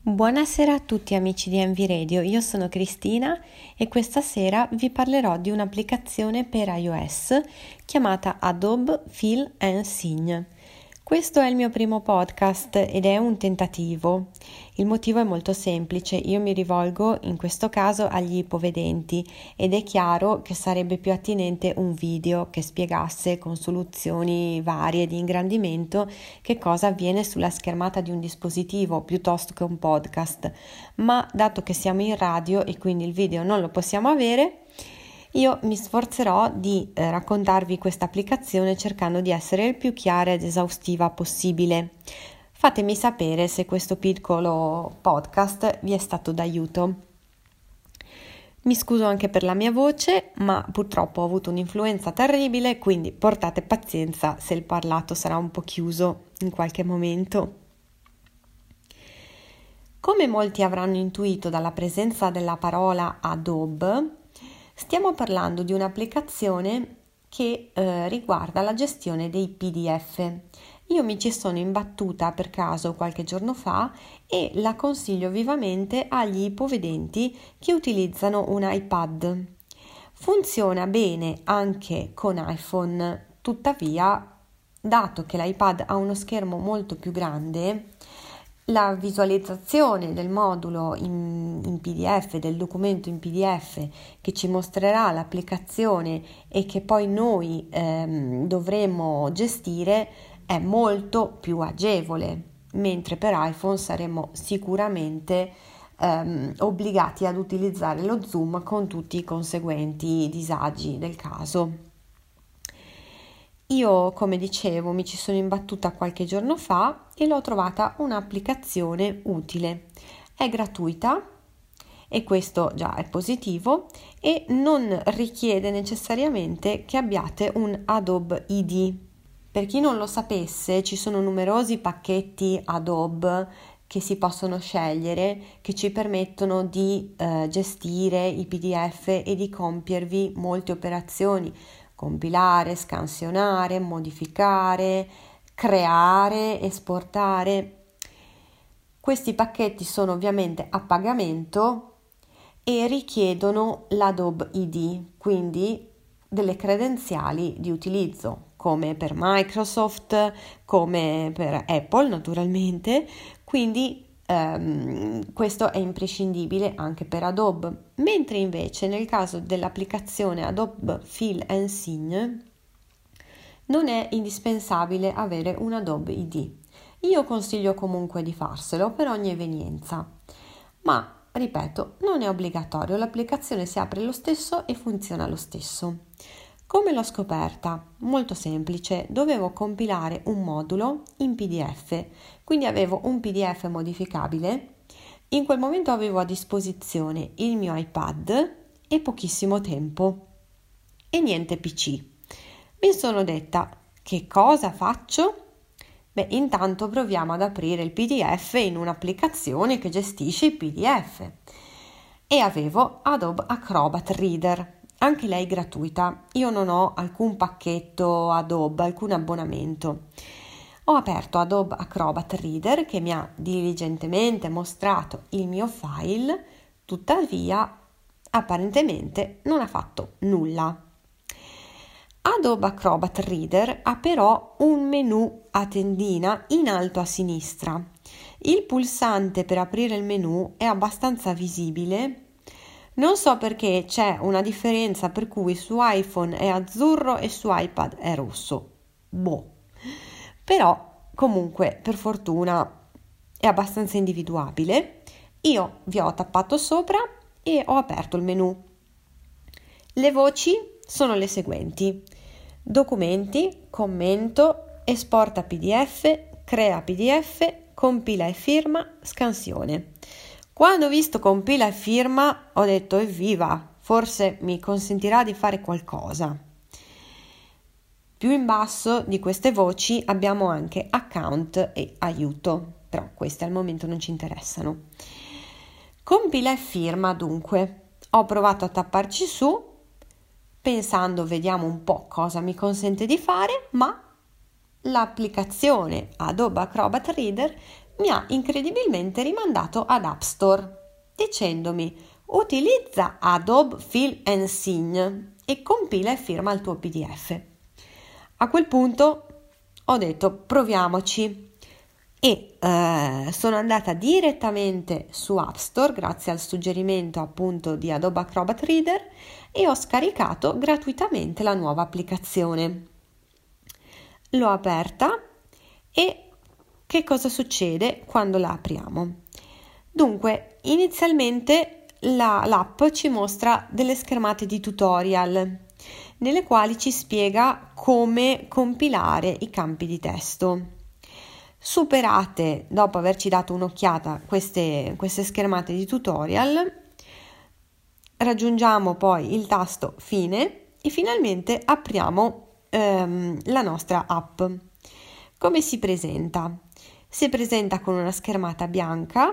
Buonasera a tutti amici di Envy Radio, io sono Cristina e questa sera vi parlerò di un'applicazione per iOS chiamata Adobe Fill and Sign. Questo è il mio primo podcast ed è un tentativo. Il motivo è molto semplice, io mi rivolgo in questo caso agli ipovedenti ed è chiaro che sarebbe più attinente un video che spiegasse con soluzioni varie di ingrandimento che cosa avviene sulla schermata di un dispositivo piuttosto che un podcast, ma dato che siamo in radio e quindi il video non lo possiamo avere, io mi sforzerò di raccontarvi questa applicazione cercando di essere il più chiara ed esaustiva possibile. Fatemi sapere se questo piccolo podcast vi è stato d'aiuto. Mi scuso anche per la mia voce, ma purtroppo ho avuto un'influenza terribile, quindi portate pazienza se il parlato sarà un po' chiuso in qualche momento. Come molti avranno intuito dalla presenza della parola Adobe, stiamo parlando di un'applicazione che riguarda la gestione dei PDF. Io mi ci sono imbattuta per caso qualche giorno fa e la consiglio vivamente agli ipovedenti che utilizzano un iPad. Funziona bene anche con iPhone, tuttavia, dato che l'iPad ha uno schermo molto più grande, la visualizzazione del modulo in PDF, del documento in PDF che ci mostrerà l'applicazione e che poi noi dovremo gestire è molto più agevole, mentre per iPhone saremo sicuramente obbligati ad utilizzare lo zoom con tutti i conseguenti disagi del caso. Io, come dicevo, mi ci sono imbattuta qualche giorno fa e l'ho trovata un'applicazione utile. È gratuita e questo già è positivo e non richiede necessariamente che abbiate un Adobe ID. Per chi non lo sapesse, ci sono numerosi pacchetti Adobe che si possono scegliere che ci permettono di gestire i PDF e di compiervi molte operazioni. Compilare, scansionare, modificare, creare, esportare. Questi pacchetti sono ovviamente a pagamento e richiedono l'Adobe ID, quindi delle credenziali di utilizzo, come per Microsoft, come per Apple naturalmente, quindi questo è imprescindibile anche per Adobe, mentre invece nel caso dell'applicazione Adobe Fill and Sign non è indispensabile avere un Adobe ID. Io consiglio comunque di farselo per ogni evenienza, ma ripeto, non è obbligatorio, l'applicazione si apre lo stesso e funziona lo stesso. Come l'ho scoperta? Molto semplice, dovevo compilare un modulo in PDF, quindi avevo un PDF modificabile, in quel momento avevo a disposizione il mio iPad e pochissimo tempo e niente PC. Mi sono detta, che cosa faccio? Beh, intanto proviamo ad aprire il PDF in un'applicazione che gestisce i PDF e avevo Adobe Acrobat Reader. Anche lei gratuita, io non ho alcun pacchetto Adobe, alcun abbonamento. Ho aperto Adobe Acrobat Reader che mi ha diligentemente mostrato il mio file, tuttavia apparentemente non ha fatto nulla. Adobe Acrobat Reader ha però un menu a tendina in alto a sinistra. Il pulsante per aprire il menu è abbastanza visibile. Non so perché c'è una differenza per cui su iPhone è azzurro e su iPad è rosso. Però comunque per fortuna è abbastanza individuabile. Io vi ho tappato sopra e ho aperto il menu. Le voci sono le seguenti: documenti, commento, esporta PDF, crea PDF, compila e firma, scansione. Quando ho visto compila e firma ho detto evviva, forse mi consentirà di fare qualcosa. Più in basso di queste voci abbiamo anche account e aiuto, però queste al momento non ci interessano. Compila e firma dunque. Ho provato a tapparci su, pensando vediamo un po' cosa mi consente di fare, ma l'applicazione Adobe Acrobat Reader mi ha incredibilmente rimandato ad App Store dicendomi: utilizza Adobe Fill and Sign e compila e firma il tuo PDF. A quel punto ho detto proviamoci e sono andata direttamente su App Store grazie al suggerimento appunto di Adobe Acrobat Reader e ho scaricato gratuitamente la nuova applicazione. L'ho aperta e che cosa succede quando la apriamo? Dunque, inizialmente l'app ci mostra delle schermate di tutorial nelle quali ci spiega come compilare i campi di testo. Superate, dopo averci dato un'occhiata, queste schermate di tutorial, raggiungiamo poi il tasto fine e finalmente apriamo la nostra app. Come si presenta? Si presenta con una schermata bianca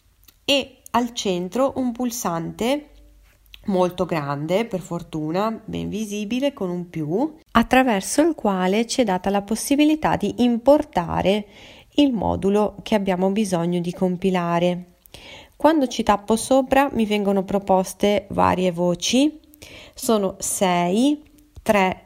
e al centro un pulsante molto grande, per fortuna, ben visibile, con un più, attraverso il quale ci è data la possibilità di importare il modulo che abbiamo bisogno di compilare. Quando ci tappo sopra mi vengono proposte varie voci, sono 6, 3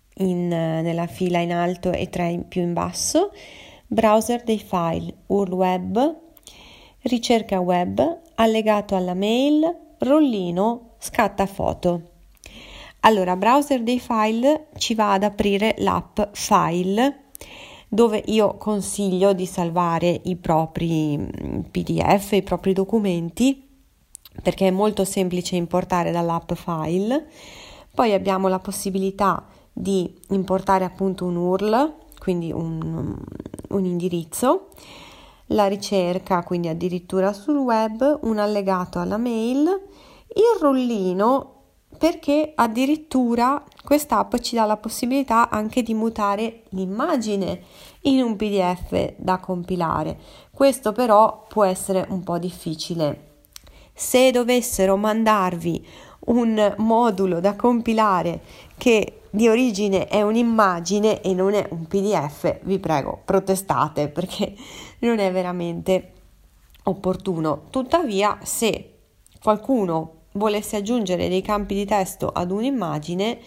nella fila in alto e 3 più in basso, browser dei file, URL web, ricerca web, allegato alla mail, rollino, scatta foto. Allora, browser dei file ci va ad aprire l'app File, dove io consiglio di salvare i propri PDF, i propri documenti, perché è molto semplice importare dall'app File. Poi abbiamo la possibilità di importare appunto un URL, quindi un indirizzo, la ricerca, quindi addirittura sul web, un allegato alla mail, il rollino, perché addirittura quest'app ci dà la possibilità anche di mutare l'immagine in un PDF da compilare. Questo però può essere un po' difficile. Se dovessero mandarvi un modulo da compilare che di origine è un'immagine e non è un PDF, vi prego, protestate, perché non è veramente opportuno. Tuttavia, se qualcuno volesse aggiungere dei campi di testo ad un'immagine,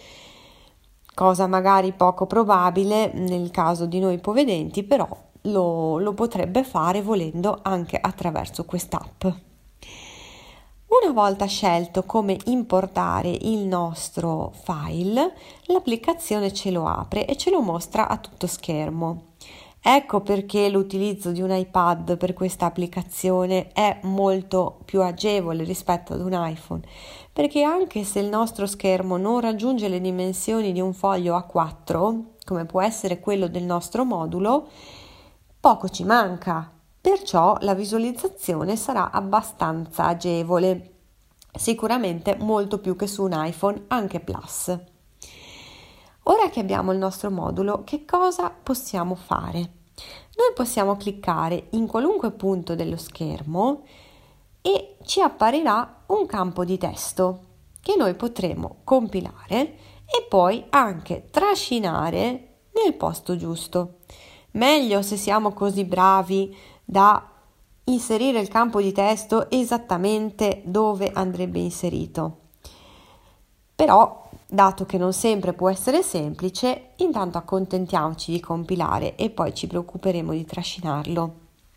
cosa magari poco probabile nel caso di noi ipovedenti, però lo potrebbe fare volendo anche attraverso quest'app. Una volta scelto come importare il nostro file, l'applicazione ce lo apre e ce lo mostra a tutto schermo. Ecco perché l'utilizzo di un iPad per questa applicazione è molto più agevole rispetto ad un iPhone, perché anche se il nostro schermo non raggiunge le dimensioni di un foglio A4, come può essere quello del nostro modulo, poco ci manca. Perciò la visualizzazione sarà abbastanza agevole, sicuramente molto più che su un iPhone anche Plus. Ora che abbiamo il nostro modulo, che cosa possiamo fare? Noi possiamo cliccare in qualunque punto dello schermo e ci apparirà un campo di testo che noi potremo compilare e poi anche trascinare nel posto giusto. Meglio se siamo così bravi da inserire il campo di testo esattamente dove andrebbe inserito. Però, dato che non sempre può essere semplice, intanto accontentiamoci di compilare e poi ci preoccuperemo di trascinarlo.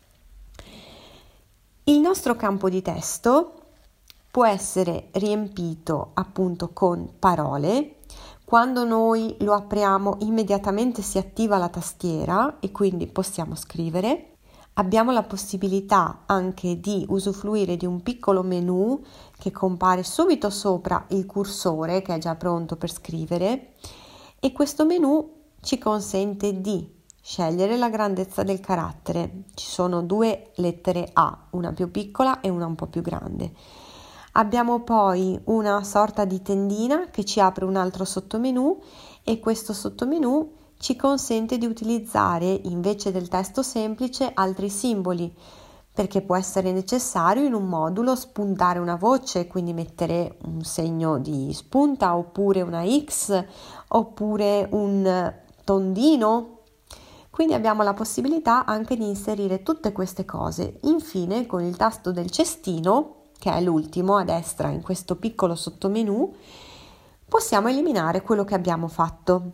Il nostro campo di testo può essere riempito appunto con parole. Quando noi lo apriamo, immediatamente si attiva la tastiera e quindi possiamo scrivere. Abbiamo la possibilità anche di usufruire di un piccolo menu che compare subito sopra il cursore che è già pronto per scrivere, e questo menu ci consente di scegliere la grandezza del carattere. Ci sono 2 lettere A, una più piccola e una un po' più grande. Abbiamo poi una sorta di tendina che ci apre un altro sottomenu e questo sottomenu ci consente di utilizzare invece del testo semplice altri simboli, perché può essere necessario in un modulo spuntare una voce, quindi mettere un segno di spunta oppure una X oppure un tondino, Quindi abbiamo la possibilità anche di inserire tutte queste cose. Infine, con il tasto del cestino, che è l'ultimo a destra in questo piccolo sottomenu, possiamo eliminare quello che abbiamo fatto.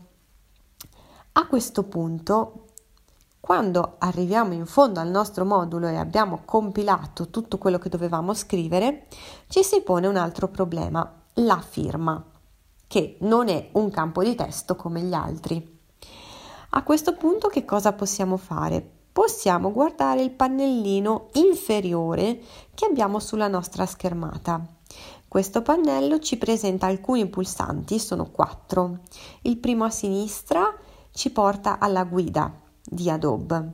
A questo punto, quando arriviamo in fondo al nostro modulo e abbiamo compilato tutto quello che dovevamo scrivere, ci si pone un altro problema, la firma, che non è un campo di testo come gli altri. A questo punto che cosa possiamo fare? Possiamo guardare il pannellino inferiore che abbiamo sulla nostra schermata. Questo pannello ci presenta alcuni pulsanti, sono 4. Il primo a sinistra ci porta alla guida di Adobe.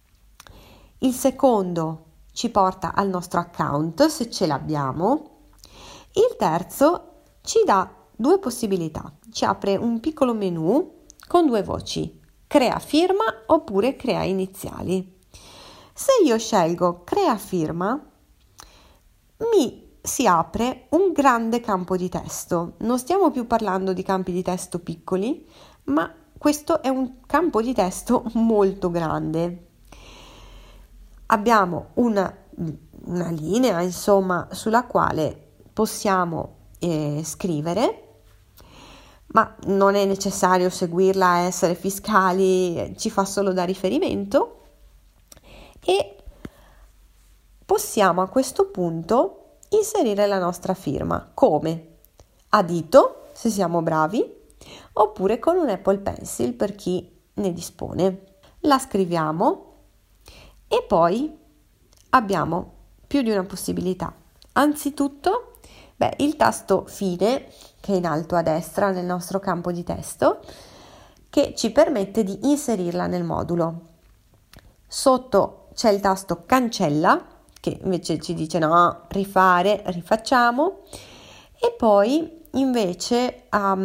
Il secondo ci porta al nostro account, se ce l'abbiamo. Il terzo ci dà 2 possibilità, ci apre un piccolo menu con 2 voci, crea firma oppure crea iniziali. Se io scelgo crea firma, mi si apre un grande campo di testo. Non stiamo più parlando di campi di testo piccoli, ma questo è un campo di testo molto grande. Abbiamo una linea, insomma, sulla quale possiamo scrivere, ma non è necessario seguirla, essere fiscali, ci fa solo da riferimento, e possiamo a questo punto inserire la nostra firma come a dito, se siamo bravi, oppure con un Apple Pencil per chi ne dispone. La scriviamo e poi abbiamo più di una possibilità. Anzitutto, il tasto fine, che è in alto a destra nel nostro campo di testo, che ci permette di inserirla nel modulo. Sotto c'è il tasto cancella, che invece ci dice no, rifare, rifacciamo, e poi invece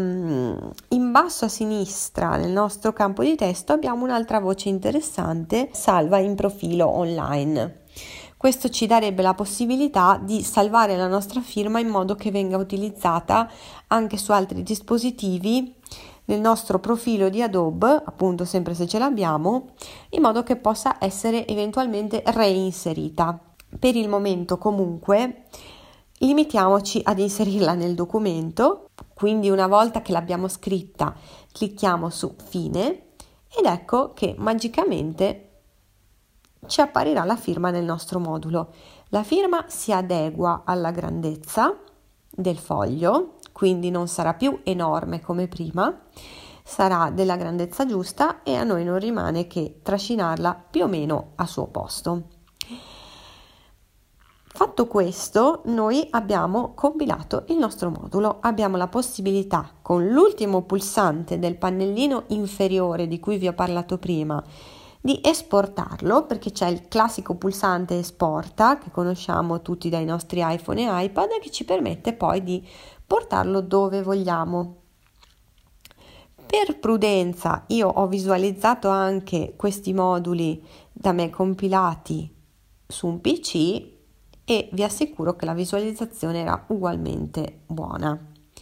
in basso a sinistra nel nostro campo di testo abbiamo un'altra voce interessante, salva in profilo online. Questo ci darebbe la possibilità di salvare la nostra firma in modo che venga utilizzata anche su altri dispositivi nel nostro profilo di Adobe, appunto sempre se ce l'abbiamo, in modo che possa essere eventualmente reinserita. Per il momento comunque limitiamoci ad inserirla nel documento, quindi una volta che l'abbiamo scritta clicchiamo su fine ed ecco che magicamente ci apparirà la firma nel nostro modulo. La firma si adegua alla grandezza del foglio, quindi non sarà più enorme come prima, sarà della grandezza giusta e a noi non rimane che trascinarla più o meno a suo posto. Fatto questo, noi abbiamo compilato il nostro modulo, abbiamo la possibilità con l'ultimo pulsante del pannellino inferiore di cui vi ho parlato prima di esportarlo, perché c'è il classico pulsante esporta che conosciamo tutti dai nostri iPhone e iPad, che ci permette poi di portarlo dove vogliamo. Per prudenza io ho visualizzato anche questi moduli da me compilati su un PC e vi assicuro che la visualizzazione era ugualmente buona.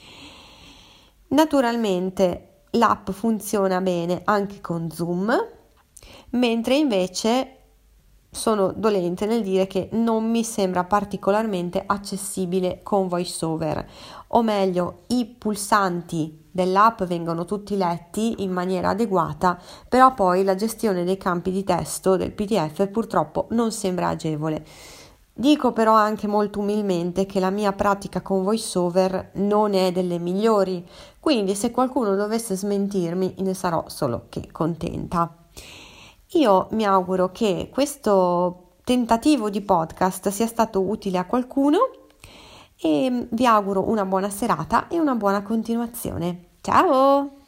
Naturalmente l'app funziona bene anche con Zoom, mentre invece sono dolente nel dire che non mi sembra particolarmente accessibile con VoiceOver, o meglio, i pulsanti dell'app vengono tutti letti in maniera adeguata, però poi la gestione dei campi di testo del PDF purtroppo non sembra agevole. Dico però anche molto umilmente che la mia pratica con VoiceOver non è delle migliori, quindi se qualcuno dovesse smentirmi ne sarò solo che contenta. Io mi auguro che questo tentativo di podcast sia stato utile a qualcuno e vi auguro una buona serata e una buona continuazione. Ciao!